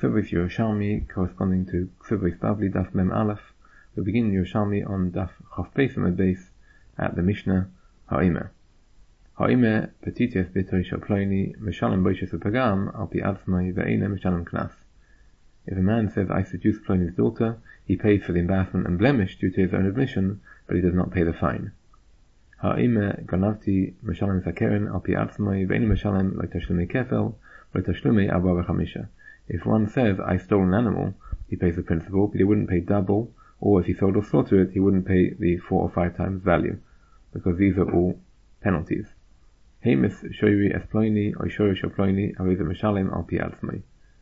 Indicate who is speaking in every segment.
Speaker 1: Ksubos Yerushalmi corresponding to Ksubos Bavli Daf Mem Aleph. We begin Yerushalmi on Daf Chaf Beis Amud Beis at the Mishnah Ha'imeh. Ha'imeh petites b'toy shaploni meshalem boishes v'pagam al pi atzmai ve'ena meshalem knas. If a man says, I seduced Plony's daughter, he pays for the embarrassment and blemish due to his own admission, but he does not pay the fine. Ha'imeh ganavti meshalem zakeren al pi atzmai ve'ena meshalem lo tashlumei kefel lo tashlumei arba v'chamisha. If one says, I stole an animal, he pays the principal, but he wouldn't pay double, or if he sold or slaughtered it, he wouldn't pay the 4 or 5 times value, because these are all penalties. Hemis shoyri es Plony or shoyri shel Plony aviza meshalem al pi atzmai.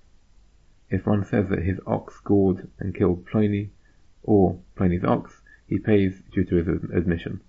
Speaker 1: If one says that his ox gored and killed Plony, or Plony's ox, he pays due to his admission.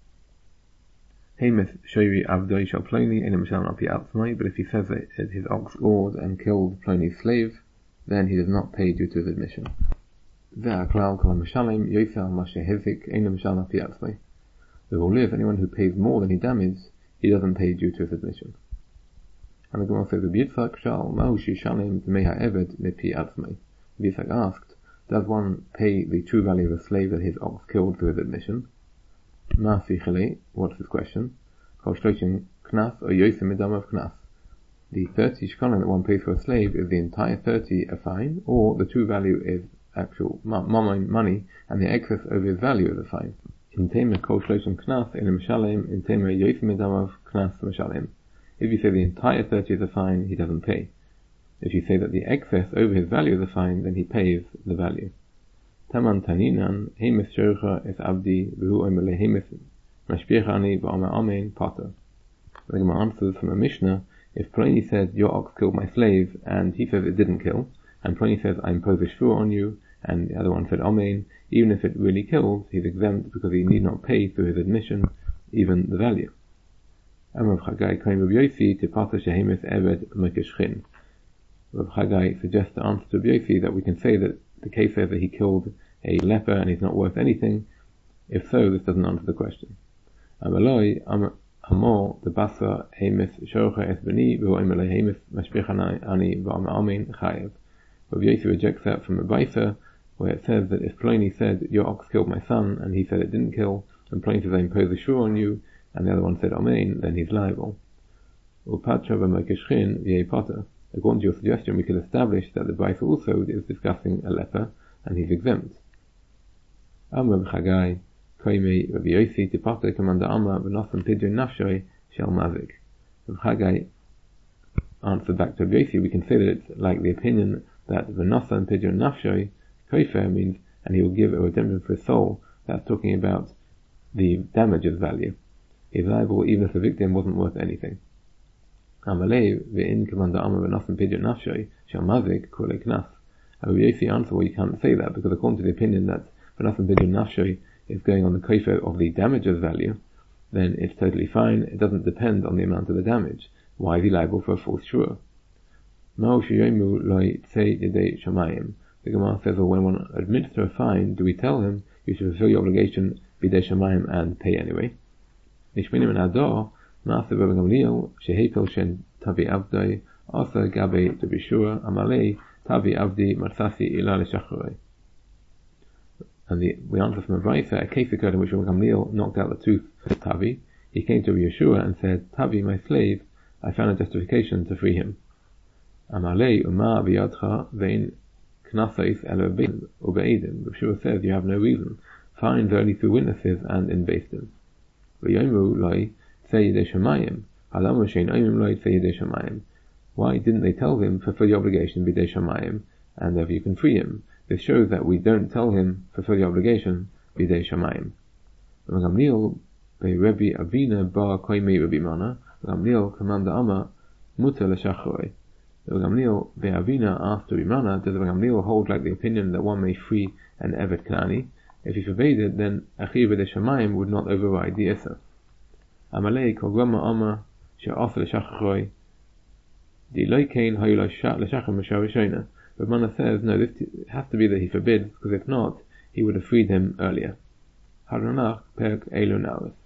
Speaker 1: Hemis shoyri avdoi shel Plony ena meshalem al pi atzmai. But if he says that his ox gored and killed Plony's slave, then he does not pay due to his admission. Ve'aklal kol meshalem yosel ma shehezik ena meshalem al pi atzmai. The rule is, anyone who pays more than he damaged, he doesn't pay due to his admission. And the Gemara says, Yitzchak shal mahu shishalem d'mei ha'eved mepi atzmai. Yitzchak asked, does one pay the true value of a slave that his ox killed through his admission? Ma'asichele, what's his question? Kol shloshim knas or yosem midam of knas. The 30 shekalim that one pays for a slave, is the entire 30 a fine, or the true value is actual money, and the excess over his value is a fine. In tema kol shloshim knas in meshalem, in tema yosem midam of knas meshalem. If you say the entire 30 is a fine, he doesn't pay. If you say that the excess over his value is a fine, then he pays the value. Taman taninan, hemes shorcha es abdi, v'hu oimele hemes mashpiechani v'omer amen pater. The Gemara answers from a Mishnah, if Plony says, your ox killed my slave, and he says it didn't kill, and Plony says, I impose a shvur on you, and the other one said amen, even if it really kills, he's exempt because he need not pay through his admission, even the value. Rav Chagai claimed Rabbi Yossi to pata shehemes eved mekeshchin. Rav Chagai suggests the answer to Rabbi Yossi that we can say that the case says that he killed a leper and he's not worth anything. If so, this doesn't answer the question. Amaloi amor the basa hemes shorcha es beni v'oimele hemes mashpichani ani v'omer amen chayev. Rabbi Yossi rejects that from a Baisa, where it says that if Plony said your ox killed my son and he said it didn't kill, and Plony says I impose a shur on you, and the other one said amen, then he's liable. According to your suggestion, we could establish that the Baisa also is discussing a leper, and he's exempt. Rav Chagai Rabbi Yossi tipata commander Amar v'nosan pidyon nafshoy shel mazik. Rav Chagai answered back to Rabbi Yossi, we can say that it's like the opinion that v'nosan pidyon nafshoy kofer means, and he will give a redemption for his soul. That's talking about the damages value. He's liable even if the victim wasn't worth anything. Amalei ve'in commander Amar v'nosan pidyon nafshoy shel mazik kule knas. Rabbi Yossi answered, well, you can't say that, because according to the opinion that v'nosan pidyon nafshoy is going on the kofer of the damages value, then it's totally fine. It doesn't depend on the amount of the damage. Why is he liable for a false shur? The Gemara says, well, when one admits to a fine, do we tell him you should fulfill your obligation b'dei shamayim and pay anyway? Nishminim and ador ma'aser Rabbi Gamliel shehepel shen tavi avdai asa gabe to bishura amalei tavi avdi marsasi ila l'shacharei. And we answer from a Brisa, a case occurred in which Rabbi Gamliel knocked out the tooth of Tavi. He came to Yeshua and said, Tavi, my slave, I found a justification to free him. Amalei umar v'yadcha vein knasais elo ube'edim. Yeshua says, you have no reason. Fines only through witnesses and in Beis Din. V'yomu loi tzei yidei shamayim. Halamu shein oimim loi tzei yidei shamayim. Why didn't they tell him, fulfill your obligation b'dei shamayim, and therefore you can free him? This shows that we don't tell him, fulfill the obligation, b'dei shamayim. Rabbi Gamliel, Rebbe Avina bar koimei Rabbi Mana, Rabbi Gamliel, commander Amar, muter l'shacharei. Rabbi Gamliel, Avina asked Rabbi Mana, does Rabbi Gamliel hold like the opinion that one may free an Evet Kanani? If he forbade it, then achiv b'dei shamayim would not override the Issa. Amalei kol grama Amar, she'asa l'shacharei, di lo kein hayu l'shachar m'shar rishona. But Mana says, no, this has to be that he forbids, because if not, he would have freed him earlier. Haranach Perk Elu Naris.